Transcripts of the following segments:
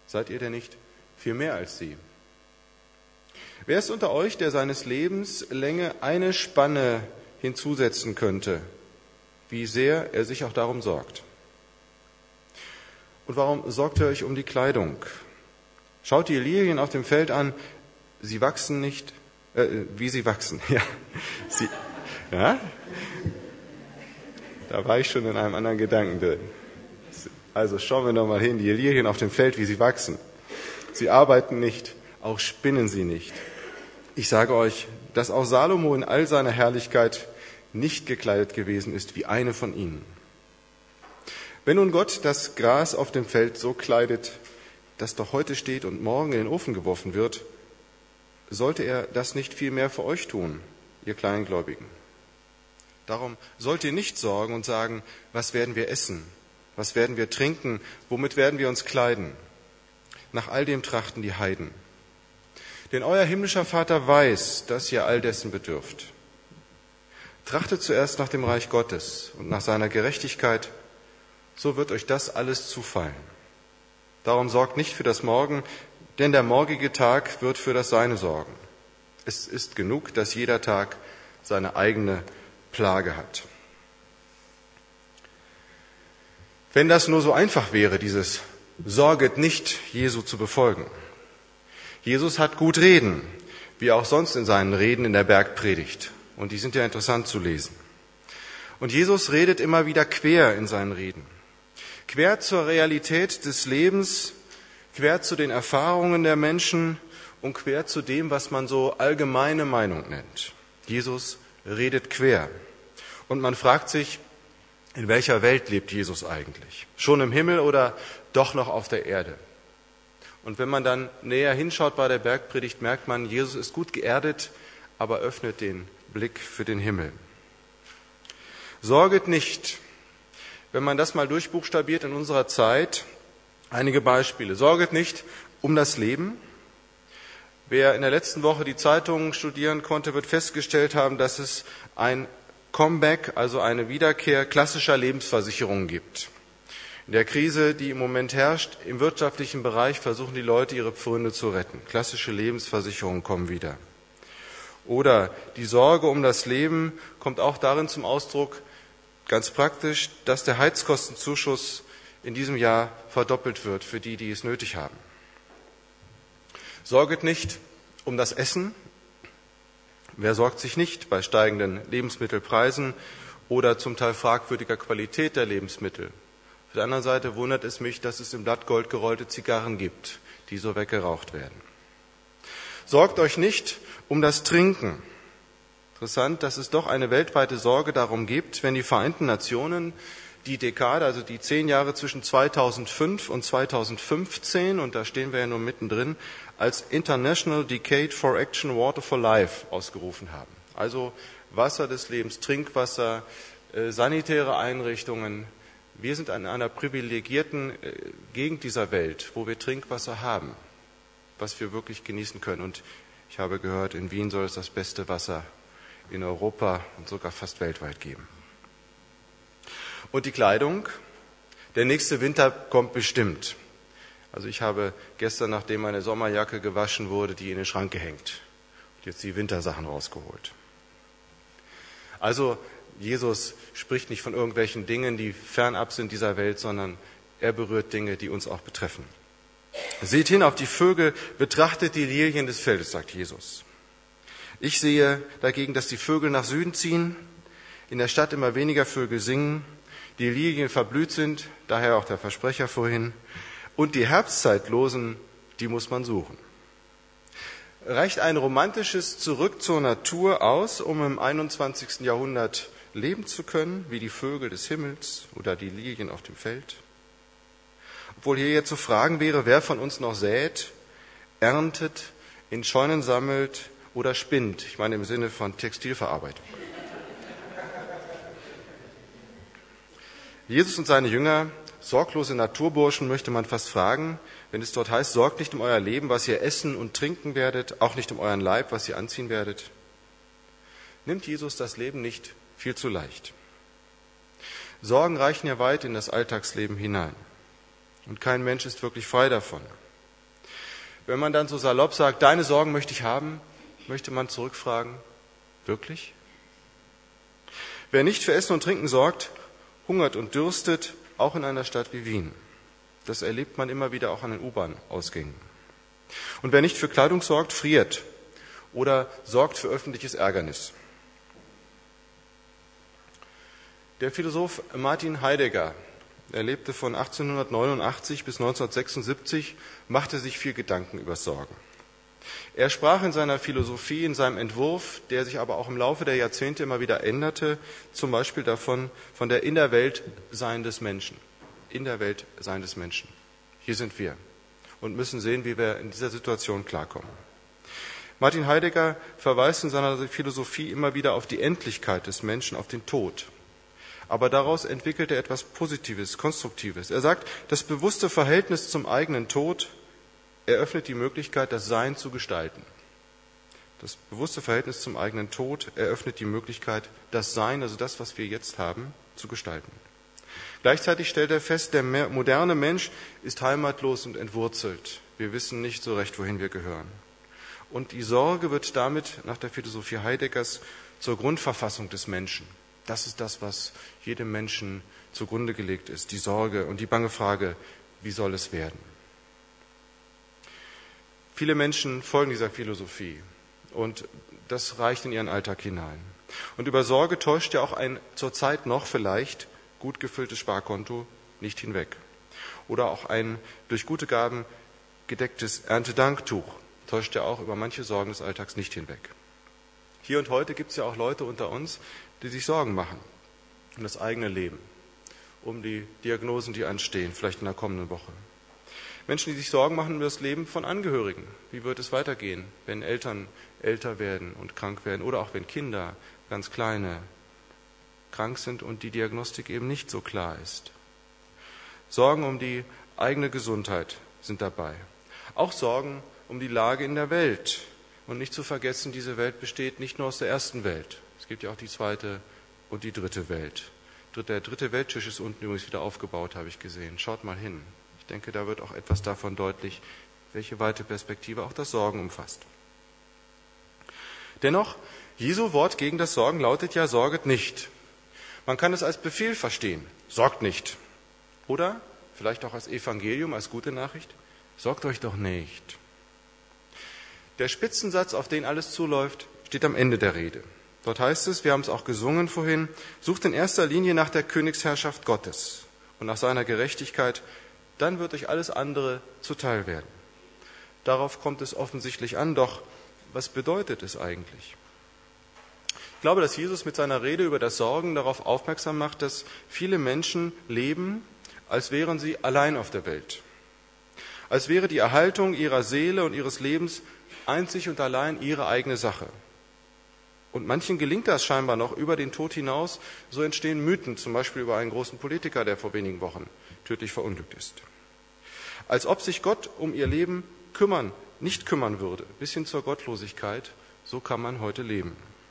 Seid ihr denn nicht viel mehr als sie? Wer ist unter euch, der seines Lebens Länge eine Spanne hinzusetzen könnte, wie sehr er sich auch darum sorgt? Und warum sorgt ihr euch um die Kleidung? Schaut die Lilien auf dem Feld an, sie wachsen nicht, wie sie wachsen. Ja? Da war ich schon in einem anderen Gedanken drin. Also schauen wir noch mal hin, die Lilien auf dem Feld, wie sie wachsen. Sie arbeiten nicht, auch spinnen sie nicht. Ich sage euch, dass auch Salomo in all seiner Herrlichkeit nicht gekleidet gewesen ist wie eine von ihnen. Wenn nun Gott das Gras auf dem Feld so kleidet, das doch heute steht und morgen in den Ofen geworfen wird, sollte er das nicht viel mehr für euch tun, ihr Kleingläubigen? Darum sollt ihr nicht sorgen und sagen, was werden wir essen, was werden wir trinken, womit werden wir uns kleiden? Nach all dem trachten die Heiden. Denn euer himmlischer Vater weiß, dass ihr all dessen bedürft. Trachtet zuerst nach dem Reich Gottes und nach seiner Gerechtigkeit, so wird euch das alles zufallen. Darum sorgt nicht für das Morgen, denn der morgige Tag wird für das Seine sorgen. Es ist genug, dass jeder Tag seine eigene Plage hat. Wenn das nur so einfach wäre, dieses Sorget nicht Jesu zu befolgen. Jesus hat gut reden, wie auch sonst in seinen Reden in der Bergpredigt. Und die sind ja interessant zu lesen. Und Jesus redet immer wieder quer in seinen Reden. Quer zur Realität des Lebens, quer zu den Erfahrungen der Menschen und quer zu dem, was man so allgemeine Meinung nennt. Jesus redet quer. Und man fragt sich, in welcher Welt lebt Jesus eigentlich? Schon im Himmel oder doch noch auf der Erde? Und wenn man dann näher hinschaut bei der Bergpredigt, merkt man, Jesus ist gut geerdet, aber öffnet den Blick für den Himmel. Sorget nicht, wenn man das mal durchbuchstabiert in unserer Zeit, einige Beispiele. Sorget nicht um das Leben. Wer in der letzten Woche die Zeitungen studieren konnte, wird festgestellt haben, dass es ein Comeback, also eine Wiederkehr klassischer Lebensversicherungen gibt. In der Krise, die im Moment herrscht, im wirtschaftlichen Bereich versuchen die Leute, ihre Pfründe zu retten. Klassische Lebensversicherungen kommen wieder. Oder die Sorge um das Leben kommt auch darin zum Ausdruck, ganz praktisch, dass der Heizkostenzuschuss in diesem Jahr verdoppelt wird für die, die es nötig haben. Sorget nicht um das Essen. Wer sorgt sich nicht bei steigenden Lebensmittelpreisen oder zum Teil fragwürdiger Qualität der Lebensmittel? Auf der anderen Seite wundert es mich, dass es im Blattgold gerollte Zigarren gibt, die so weggeraucht werden. Sorgt euch nicht um das Trinken. Interessant, dass es doch eine weltweite Sorge darum gibt, wenn die Vereinten Nationen die Dekade, also die 10 Jahre zwischen 2005 und 2015, und da stehen wir ja nur mittendrin, als International Decade for Action Water for Life ausgerufen haben. Also Wasser des Lebens, Trinkwasser, sanitäre Einrichtungen. Wir sind in einer privilegierten Gegend dieser Welt, wo wir Trinkwasser haben, was wir wirklich genießen können. Und ich habe gehört, in Wien soll es das beste Wasser in Europa und sogar fast weltweit geben. Und die Kleidung? Der nächste Winter kommt bestimmt. Also ich habe gestern, nachdem meine Sommerjacke gewaschen wurde, die in den Schrank gehängt und jetzt die Wintersachen rausgeholt. Also Jesus spricht nicht von irgendwelchen Dingen, die fernab sind dieser Welt, sondern er berührt Dinge, die uns auch betreffen. Seht hin auf die Vögel, betrachtet die Lilien des Feldes, sagt Jesus. Ich sehe dagegen, dass die Vögel nach Süden ziehen, in der Stadt immer weniger Vögel singen, die Lilien verblüht sind, daher auch der Versprecher vorhin, und die Herbstzeitlosen, die muss man suchen. Reicht ein romantisches Zurück zur Natur aus, um im 21. Jahrhundert leben zu können, wie die Vögel des Himmels oder die Lilien auf dem Feld? Obwohl hier jetzt zu fragen wäre, wer von uns noch sät, erntet, in Scheunen sammelt oder spinnt. Ich meine im Sinne von Textilverarbeitung. Jesus und seine Jünger, sorglose Naturburschen, möchte man fast fragen, wenn es dort heißt, sorgt nicht um euer Leben, was ihr essen und trinken werdet, auch nicht um euren Leib, was ihr anziehen werdet. Nimmt Jesus das Leben nicht viel zu leicht. Sorgen reichen ja weit in das Alltagsleben hinein. Und kein Mensch ist wirklich frei davon. Wenn man dann so salopp sagt, deine Sorgen möchte ich haben, möchte man zurückfragen, wirklich? Wer nicht für Essen und Trinken sorgt, hungert und dürstet, auch in einer Stadt wie Wien. Das erlebt man immer wieder auch an den U-Bahn-Ausgängen. Und wer nicht für Kleidung sorgt, friert oder sorgt für öffentliches Ärgernis. Der Philosoph Martin Heidegger, er lebte von 1889 bis 1976, machte sich viel Gedanken über Sorgen. Er sprach in seiner Philosophie, in seinem Entwurf, der sich aber auch im Laufe der Jahrzehnte immer wieder änderte, zum Beispiel davon, von der Innerweltsein des Menschen. Innerweltsein des Menschen. Hier sind wir und müssen sehen, wie wir in dieser Situation klarkommen. Martin Heidegger verweist in seiner Philosophie immer wieder auf die Endlichkeit des Menschen, auf den Tod. Aber daraus entwickelt er etwas Positives, Konstruktives. Er sagt, das bewusste Verhältnis zum eigenen Tod eröffnet die Möglichkeit, das Sein zu gestalten. Das bewusste Verhältnis zum eigenen Tod eröffnet die Möglichkeit, das Sein, also das, was wir jetzt haben, zu gestalten. Gleichzeitig stellt er fest, der moderne Mensch ist heimatlos und entwurzelt. Wir wissen nicht so recht, wohin wir gehören. Und die Sorge wird damit nach der Philosophie Heideggers zur Grundverfassung des Menschen. Das ist das, was jedem Menschen zugrunde gelegt ist, die Sorge und die bange Frage, wie soll es werden? Viele Menschen folgen dieser Philosophie und das reicht in ihren Alltag hinein. Und über Sorge täuscht ja auch ein zurzeit noch vielleicht gut gefülltes Sparkonto nicht hinweg. Oder auch ein durch gute Gaben gedecktes Erntedanktuch täuscht ja auch über manche Sorgen des Alltags nicht hinweg. Hier und heute gibt es ja auch Leute unter uns, die sich Sorgen machen um das eigene Leben, um die Diagnosen, die anstehen, vielleicht in der kommenden Woche. Menschen, die sich Sorgen machen um das Leben von Angehörigen. Wie wird es weitergehen, wenn Eltern älter werden und krank werden oder auch wenn Kinder, ganz kleine, krank sind und die Diagnostik eben nicht so klar ist. Sorgen um die eigene Gesundheit sind dabei. Auch Sorgen um die Lage in der Welt. Und nicht zu vergessen, diese Welt besteht nicht nur aus der ersten Welt. Es gibt ja auch die zweite und die dritte Welt. Der dritte Welttisch ist unten übrigens wieder aufgebaut, habe ich gesehen. Schaut mal hin. Ich denke, da wird auch etwas davon deutlich, welche weite Perspektive auch das Sorgen umfasst. Dennoch, Jesu Wort gegen das Sorgen lautet ja, sorget nicht. Man kann es als Befehl verstehen, sorgt nicht. Oder vielleicht auch als Evangelium, als gute Nachricht, sorgt euch doch nicht. Der Spitzensatz, auf den alles zuläuft, steht am Ende der Rede. Dort heißt es, wir haben es auch gesungen vorhin, sucht in erster Linie nach der Königsherrschaft Gottes und nach seiner Gerechtigkeit, dann wird euch alles andere zuteil werden. Darauf kommt es offensichtlich an, doch was bedeutet es eigentlich? Ich glaube, dass Jesus mit seiner Rede über das Sorgen darauf aufmerksam macht, dass viele Menschen leben, als wären sie allein auf der Welt. Als wäre die Erhaltung ihrer Seele und ihres Lebens einzig und allein ihre eigene Sache. Und manchen gelingt das scheinbar noch über den Tod hinaus. So entstehen Mythen, zum Beispiel über einen großen Politiker, der vor wenigen Wochen tödlich verunglückt ist. Als ob sich Gott um ihr Leben nicht kümmern würde, bis hin zur Gottlosigkeit, so kann man heute leben.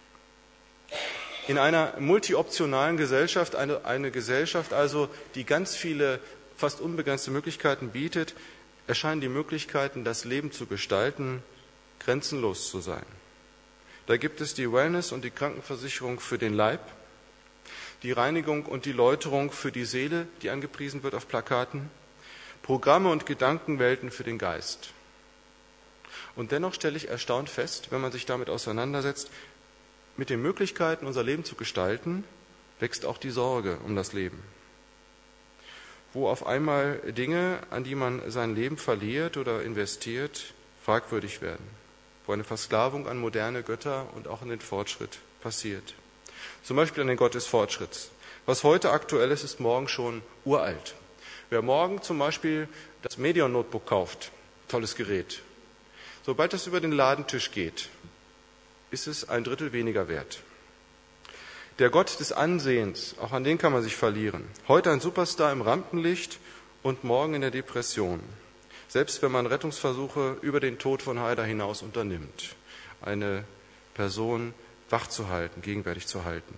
In einer multioptionalen Gesellschaft, eine Gesellschaft also, die ganz viele, fast unbegrenzte Möglichkeiten bietet, erscheinen die Möglichkeiten, das Leben zu gestalten, grenzenlos zu sein. Da gibt es die Wellness und die Krankenversicherung für den Leib, die Reinigung und die Läuterung für die Seele, die angepriesen wird auf Plakaten, Programme und Gedankenwelten für den Geist. Und dennoch stelle ich erstaunt fest, wenn man sich damit auseinandersetzt, mit den Möglichkeiten, unser Leben zu gestalten, wächst auch die Sorge um das Leben. Wo auf einmal Dinge, an die man sein Leben verliert oder investiert, fragwürdig werden. Wo eine Versklavung an moderne Götter und auch an den Fortschritt passiert. Zum Beispiel an den Gott des Fortschritts. Was heute aktuell ist, ist morgen schon uralt. Wer morgen zum Beispiel das Medion Notebook kauft, tolles Gerät, sobald es über den Ladentisch geht, ist es 1/3 weniger wert. Der Gott des Ansehens, auch an den kann man sich verlieren. Heute ein Superstar im Rampenlicht und morgen in der Depression. Selbst wenn man Rettungsversuche über den Tod von Haider hinaus unternimmt, eine Person wach zu halten, gegenwärtig zu halten.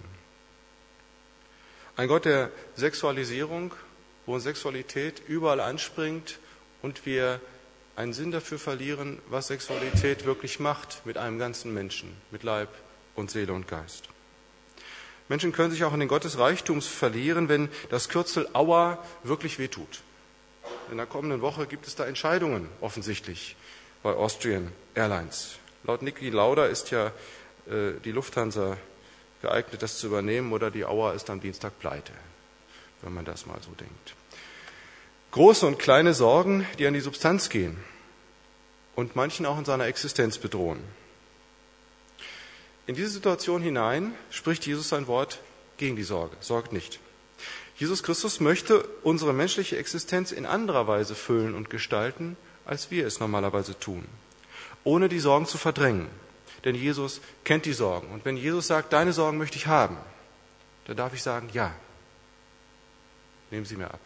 Ein Gott der Sexualisierung, wo Sexualität überall anspringt und wir einen Sinn dafür verlieren, was Sexualität wirklich macht mit einem ganzen Menschen, mit Leib und Seele und Geist. Menschen können sich auch in den Gott des Reichtums verlieren, wenn das Kürzel Aua wirklich wehtut. In der kommenden Woche gibt es da Entscheidungen, offensichtlich, bei Austrian Airlines. Laut Niki Lauda ist ja die Lufthansa geeignet, das zu übernehmen, oder die Aua ist am Dienstag pleite, wenn man das mal so denkt. Große und kleine Sorgen, die an die Substanz gehen und manchen auch in seiner Existenz bedrohen. In diese Situation hinein spricht Jesus sein Wort gegen die Sorge. Sorgt nicht. Jesus Christus möchte unsere menschliche Existenz in anderer Weise füllen und gestalten, als wir es normalerweise tun, ohne die Sorgen zu verdrängen. Denn Jesus kennt die Sorgen. Und wenn Jesus sagt, deine Sorgen möchte ich haben, dann darf ich sagen, ja, nehmen Sie mir ab.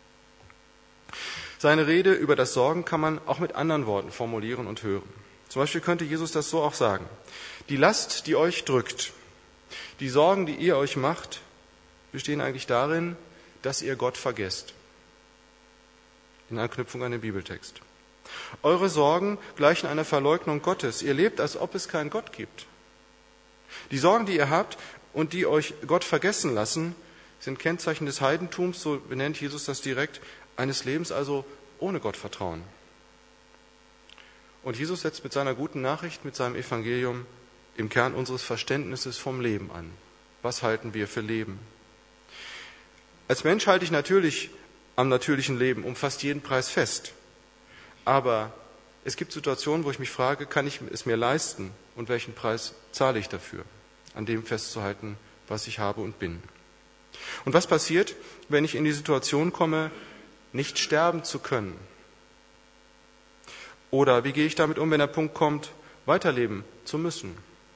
Seine Rede über das Sorgen kann man auch mit anderen Worten formulieren und hören. Zum Beispiel könnte Jesus das so auch sagen. Die Last, die euch drückt, die Sorgen, die ihr euch macht, bestehen eigentlich darin, dass ihr Gott vergesst. In Anknüpfung an den Bibeltext. Eure Sorgen gleichen einer Verleugnung Gottes. Ihr lebt, als ob es keinen Gott gibt. Die Sorgen, die ihr habt und die euch Gott vergessen lassen, sind Kennzeichen des Heidentums, so benennt Jesus das direkt, eines Lebens also ohne Gottvertrauen. Und Jesus setzt mit seiner guten Nachricht, mit seinem Evangelium im Kern unseres Verständnisses vom Leben an. Was halten wir für Leben? Als Mensch halte ich natürlich am natürlichen Leben um fast jeden Preis fest. Aber es gibt Situationen, wo ich mich frage, kann ich es mir leisten und welchen Preis zahle ich dafür, an dem festzuhalten, was ich habe und bin. Und was passiert, wenn ich in die Situation komme, nicht sterben zu können? Oder wie gehe ich damit um, wenn der Punkt kommt, weiterleben zu müssen?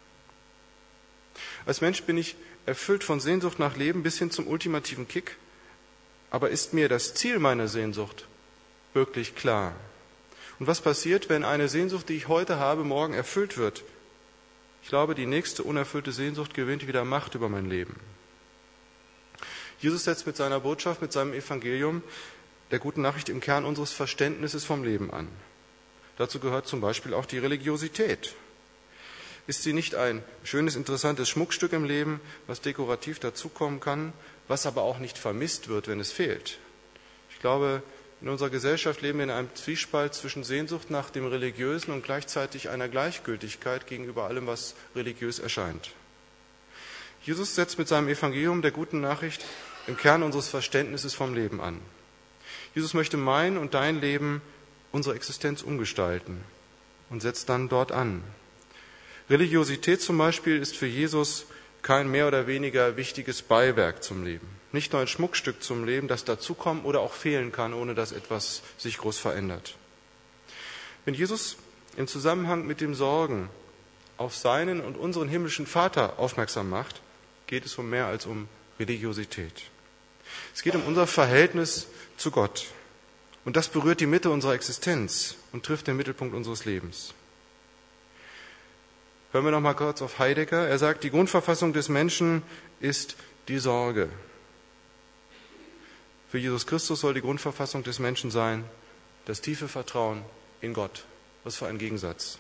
Als Mensch bin ich erfüllt von Sehnsucht nach Leben bis hin zum ultimativen Kick. Aber ist mir das Ziel meiner Sehnsucht wirklich klar? Und was passiert, wenn eine Sehnsucht, die ich heute habe, morgen erfüllt wird? Ich glaube, die nächste unerfüllte Sehnsucht gewinnt wieder Macht über mein Leben. Jesus setzt mit seiner Botschaft, mit seinem Evangelium, der guten Nachricht im Kern unseres Verständnisses vom Leben an. Dazu gehört zum Beispiel auch die Religiosität. Ist sie nicht ein schönes, interessantes Schmuckstück im Leben, was dekorativ dazukommen kann, was aber auch nicht vermisst wird, wenn es fehlt? Ich glaube, in unserer Gesellschaft leben wir in einem Zwiespalt zwischen Sehnsucht nach dem Religiösen und gleichzeitig einer Gleichgültigkeit gegenüber allem, was religiös erscheint. Jesus setzt mit seinem Evangelium der guten Nachricht im Kern unseres Verständnisses vom Leben an. Jesus möchte mein und dein Leben, unsere Existenz umgestalten und setzt dann dort an. Religiosität zum Beispiel ist für Jesus kein mehr oder weniger wichtiges Beiwerk zum Leben. Nicht nur ein Schmuckstück zum Leben, das dazukommen oder auch fehlen kann, ohne dass etwas sich groß verändert. Wenn Jesus im Zusammenhang mit dem Sorgen auf seinen und unseren himmlischen Vater aufmerksam macht, geht es um mehr als um Religiosität. Es geht um unser Verhältnis zu Gott. Und das berührt die Mitte unserer Existenz und trifft den Mittelpunkt unseres Lebens. Hören wir noch mal kurz auf Heidegger. Er sagt, die Grundverfassung des Menschen ist die Sorge. Für Jesus Christus soll die Grundverfassung des Menschen sein, das tiefe Vertrauen in Gott. Was für ein Gegensatz.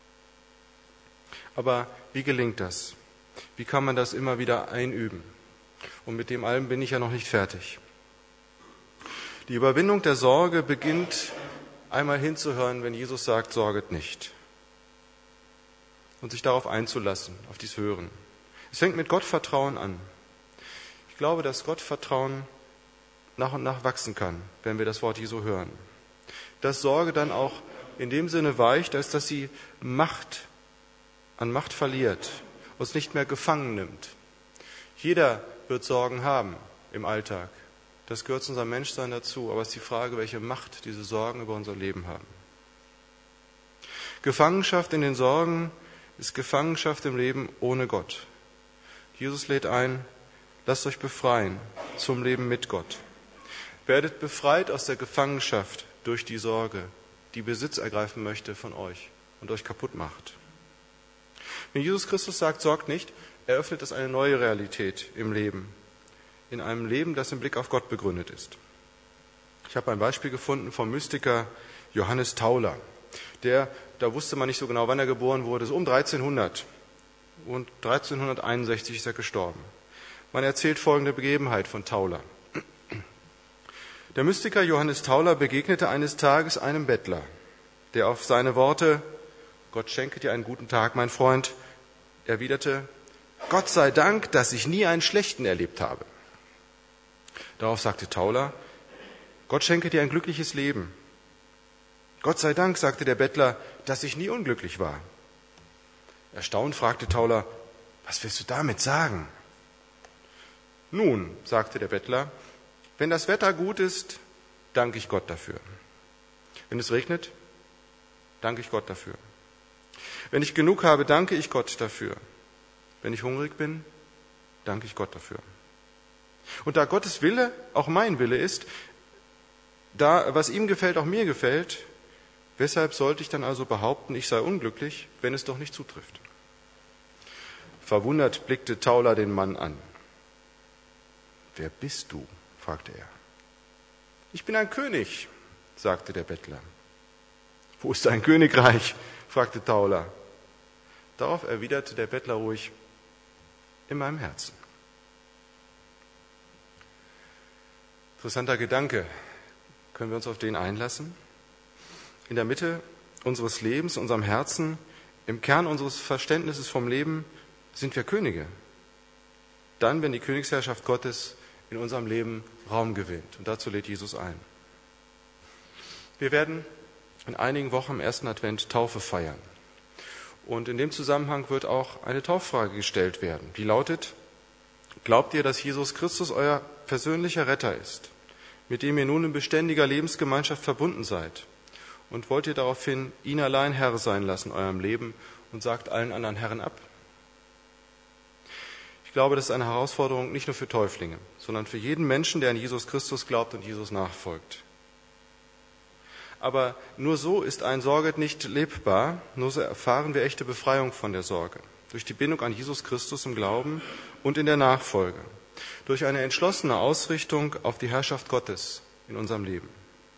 Aber wie gelingt das? Wie kann man das immer wieder einüben? Und mit dem allem bin ich ja noch nicht fertig. Die Überwindung der Sorge beginnt einmal hinzuhören, wenn Jesus sagt, sorget nicht. Und sich darauf einzulassen, auf dies Hören. Es fängt mit Gottvertrauen an. Ich glaube, dass Gottvertrauen nach und nach wachsen kann, wenn wir das Wort Jesu hören. Dass Sorge dann auch in dem Sinne weicht, als dass sie an Macht verliert, uns nicht mehr gefangen nimmt. Jeder wird Sorgen haben im Alltag. Das gehört zu unserem Menschsein dazu. Aber es ist die Frage, welche Macht diese Sorgen über unser Leben haben. Gefangenschaft in den Sorgen ist Gefangenschaft im Leben ohne Gott. Jesus lädt ein, lasst euch befreien zum Leben mit Gott. Werdet befreit aus der Gefangenschaft durch die Sorge, die Besitz ergreifen möchte von euch und euch kaputt macht. Wenn Jesus Christus sagt, sorgt nicht, eröffnet es eine neue Realität im Leben. In einem Leben, das im Blick auf Gott begründet ist. Ich habe ein Beispiel gefunden vom Mystiker Johannes Tauler. Da wusste man nicht so genau, wann er geboren wurde, so um 1300. Und 1361 ist er gestorben. Man erzählt folgende Begebenheit von Tauler. Der Mystiker Johannes Tauler begegnete eines Tages einem Bettler, der auf seine Worte, Gott schenke dir einen guten Tag, mein Freund, erwiderte, Gott sei Dank, dass ich nie einen schlechten erlebt habe. Darauf sagte Tauler, Gott schenke dir ein glückliches Leben. Gott sei Dank, sagte der Bettler, dass ich nie unglücklich war. Erstaunt fragte Tauler, was willst du damit sagen? Nun, sagte der Bettler, wenn das Wetter gut ist, danke ich Gott dafür. Wenn es regnet, danke ich Gott dafür. Wenn ich genug habe, danke ich Gott dafür. Wenn ich hungrig bin, danke ich Gott dafür. Und da Gottes Wille auch mein Wille ist, da was ihm gefällt, auch mir gefällt, weshalb sollte ich dann also behaupten, ich sei unglücklich, wenn es doch nicht zutrifft? Verwundert blickte Tauler den Mann an. Wer bist du? Fragte er. Ich bin ein König, sagte der Bettler. Wo ist dein Königreich? Fragte Tauler. Darauf erwiderte der Bettler ruhig, in meinem Herzen. Interessanter Gedanke. Können wir uns auf den einlassen? In der Mitte unseres Lebens, unserem Herzen, im Kern unseres Verständnisses vom Leben sind wir Könige. Dann, wenn die Königsherrschaft Gottes in unserem Leben Raum gewinnt. Und dazu lädt Jesus ein. Wir werden in einigen Wochen im ersten Advent Taufe feiern. Und in dem Zusammenhang wird auch eine Tauffrage gestellt werden. Die lautet, glaubt ihr, dass Jesus Christus euer persönlicher Retter ist, mit dem ihr nun in beständiger Lebensgemeinschaft verbunden seid? Und wollt ihr daraufhin ihn allein Herr sein lassen in eurem Leben und sagt allen anderen Herren ab? Ich glaube, das ist eine Herausforderung nicht nur für Täuflinge, sondern für jeden Menschen, der an Jesus Christus glaubt und Jesus nachfolgt. Aber nur so ist ein Sorge nicht lebbar, nur so erfahren wir echte Befreiung von der Sorge. Durch die Bindung an Jesus Christus im Glauben und in der Nachfolge. Durch eine entschlossene Ausrichtung auf die Herrschaft Gottes in unserem Leben.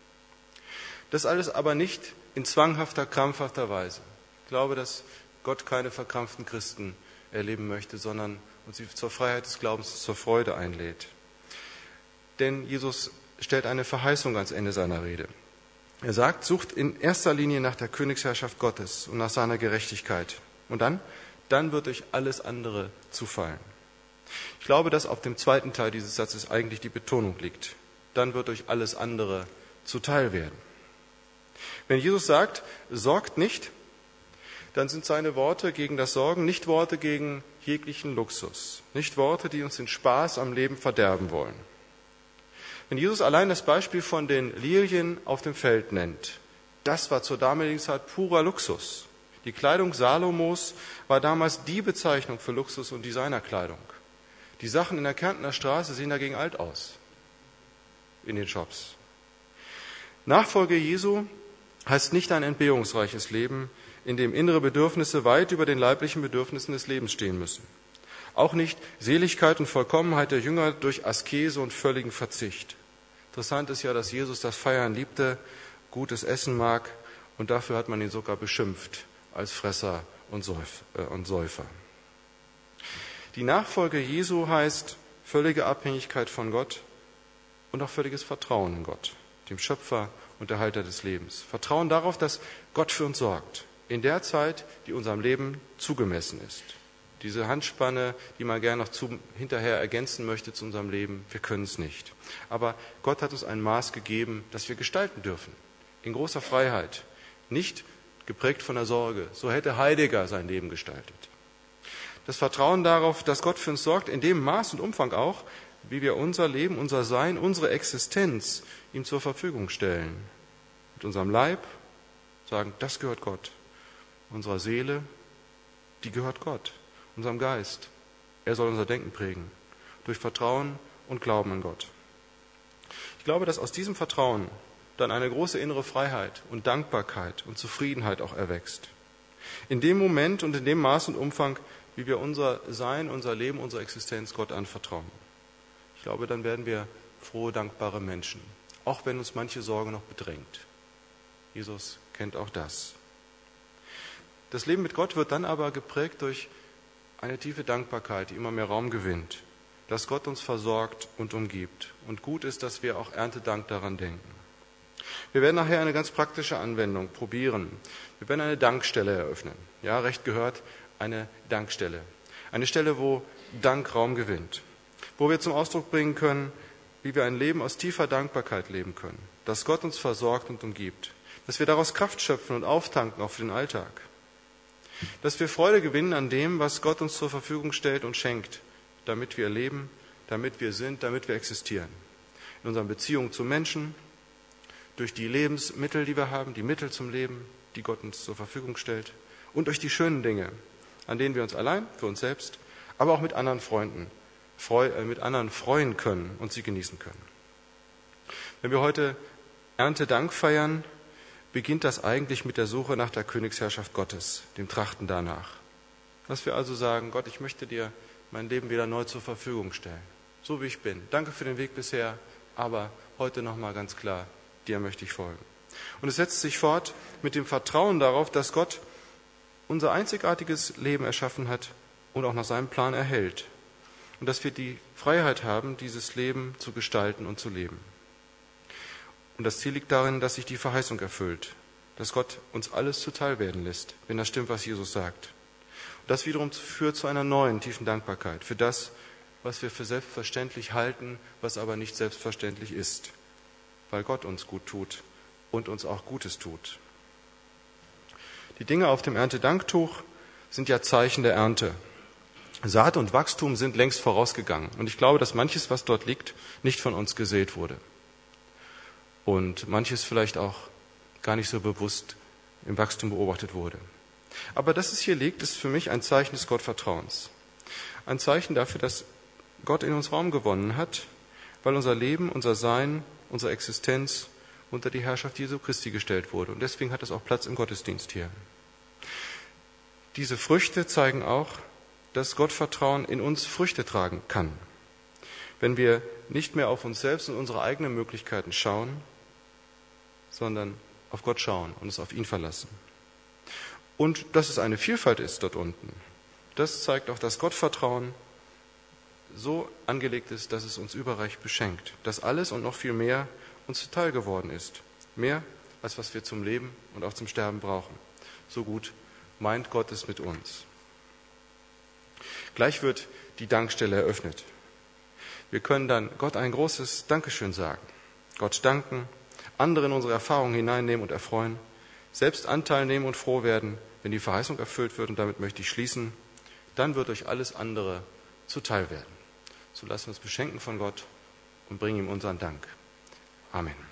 Das alles aber nicht in zwanghafter, krampfhafter Weise. Ich glaube, dass Gott keine verkrampften Christen erleben möchte, sondern uns sie zur Freiheit des Glaubens, zur Freude einlädt. Denn Jesus stellt eine Verheißung ans Ende seiner Rede. Er sagt, sucht in erster Linie nach der Königsherrschaft Gottes und nach seiner Gerechtigkeit. Und dann wird euch alles andere zufallen. Ich glaube, dass auf dem zweiten Teil dieses Satzes eigentlich die Betonung liegt. Dann wird euch alles andere zuteil werden. Wenn Jesus sagt, sorgt nicht, dann sind seine Worte gegen das Sorgen nicht Worte gegen jeglichen Luxus, nicht Worte, die uns den Spaß am Leben verderben wollen. Wenn Jesus allein das Beispiel von den Lilien auf dem Feld nennt, das war zur damaligen Zeit purer Luxus. Die Kleidung Salomos war damals die Bezeichnung für Luxus und Designerkleidung. Die Sachen in der Kärntner Straße sehen dagegen alt aus in den Shops. Nachfolge Jesu heißt nicht ein entbehrungsreiches Leben, in dem innere Bedürfnisse weit über den leiblichen Bedürfnissen des Lebens stehen müssen. Auch nicht Seligkeit und Vollkommenheit der Jünger durch Askese und völligen Verzicht. Interessant ist ja, dass Jesus das Feiern liebte, gutes Essen mag und dafür hat man ihn sogar beschimpft als Fresser und Säufer. Die Nachfolge Jesu heißt völlige Abhängigkeit von Gott und auch völliges Vertrauen in Gott, dem Schöpfer und Erhalter des Lebens. Vertrauen darauf, dass Gott für uns sorgt, in der Zeit, die unserem Leben zugemessen ist. Diese Handspanne, die man gerne noch hinterher ergänzen möchte zu unserem Leben, wir können es nicht. Aber Gott hat uns ein Maß gegeben, das wir gestalten dürfen, in großer Freiheit, nicht geprägt von der Sorge. So hätte Heidegger sein Leben gestaltet. Das Vertrauen darauf, dass Gott für uns sorgt, in dem Maß und Umfang auch, wie wir unser Leben, unser Sein, unsere Existenz ihm zur Verfügung stellen. Mit unserem Leib sagen, das gehört Gott. Unserer Seele, die gehört Gott. Unserem Geist, er soll unser Denken prägen. Durch Vertrauen und Glauben an Gott. Ich glaube, dass aus diesem Vertrauen dann eine große innere Freiheit und Dankbarkeit und Zufriedenheit auch erwächst. In dem Moment und in dem Maß und Umfang, wie wir unser Sein, unser Leben, unsere Existenz Gott anvertrauen. Ich glaube, dann werden wir frohe, dankbare Menschen, auch wenn uns manche Sorge noch bedrängt. Jesus kennt auch das. Das Leben mit Gott wird dann aber geprägt durch eine tiefe Dankbarkeit, die immer mehr Raum gewinnt, dass Gott uns versorgt und umgibt. Und gut ist, dass wir auch Erntedank daran denken. Wir werden nachher eine ganz praktische Anwendung probieren. Wir werden eine Dankstelle eröffnen. Ja, recht gehört, eine Dankstelle. Eine Stelle, wo Dank Raum gewinnt. Wo wir zum Ausdruck bringen können, wie wir ein Leben aus tiefer Dankbarkeit leben können. Dass Gott uns versorgt und umgibt. Dass wir daraus Kraft schöpfen und auftanken, auch für den Alltag. Dass wir Freude gewinnen an dem, was Gott uns zur Verfügung stellt und schenkt, damit wir leben, damit wir sind, damit wir existieren. In unseren Beziehungen zu Menschen, durch die Lebensmittel, die wir haben, die Mittel zum Leben, die Gott uns zur Verfügung stellt, und durch die schönen Dinge, an denen wir uns allein, für uns selbst, aber auch mit anderen Freunden, freuen können und sie genießen können. Wenn wir heute Erntedank feiern, beginnt das eigentlich mit der Suche nach der Königsherrschaft Gottes, dem Trachten danach. Dass wir also sagen, Gott, ich möchte dir mein Leben wieder neu zur Verfügung stellen, so wie ich bin. Danke für den Weg bisher, aber heute nochmal ganz klar, dir möchte ich folgen. Und es setzt sich fort mit dem Vertrauen darauf, dass Gott unser einzigartiges Leben erschaffen hat und auch nach seinem Plan erhält. Und dass wir die Freiheit haben, dieses Leben zu gestalten und zu leben. Und das Ziel liegt darin, dass sich die Verheißung erfüllt, dass Gott uns alles zuteil werden lässt, wenn das stimmt, was Jesus sagt. Und das wiederum führt zu einer neuen, tiefen Dankbarkeit für das, was wir für selbstverständlich halten, was aber nicht selbstverständlich ist, weil Gott uns gut tut und uns auch Gutes tut. Die Dinge auf dem Erntedanktuch sind ja Zeichen der Ernte. Saat und Wachstum sind längst vorausgegangen. Und ich glaube, dass manches, was dort liegt, nicht von uns gesät wurde. Und manches vielleicht auch gar nicht so bewusst im Wachstum beobachtet wurde. Aber dass es hier liegt, ist für mich ein Zeichen des Gottvertrauens. Ein Zeichen dafür, dass Gott in uns Raum gewonnen hat, weil unser Leben, unser Sein, unsere Existenz unter die Herrschaft Jesu Christi gestellt wurde. Und deswegen hat es auch Platz im Gottesdienst hier. Diese Früchte zeigen auch, dass Gottvertrauen in uns Früchte tragen kann. Wenn wir nicht mehr auf uns selbst und unsere eigenen Möglichkeiten schauen, sondern auf Gott schauen und es auf ihn verlassen. Und dass es eine Vielfalt ist dort unten, das zeigt auch, dass Gottvertrauen so angelegt ist, dass es uns überreich beschenkt. Dass alles und noch viel mehr uns zuteil geworden ist. Mehr, als was wir zum Leben und auch zum Sterben brauchen. So gut meint Gott es mit uns. Gleich wird die Dankstelle eröffnet. Wir können dann Gott ein großes Dankeschön sagen. Gott danken, andere in unsere Erfahrungen hineinnehmen und erfreuen, selbst Anteil nehmen und froh werden, wenn die Verheißung erfüllt wird. Und damit möchte ich schließen. Dann wird euch alles andere zuteil werden. So lassen wir uns beschenken von Gott und bringen ihm unseren Dank. Amen.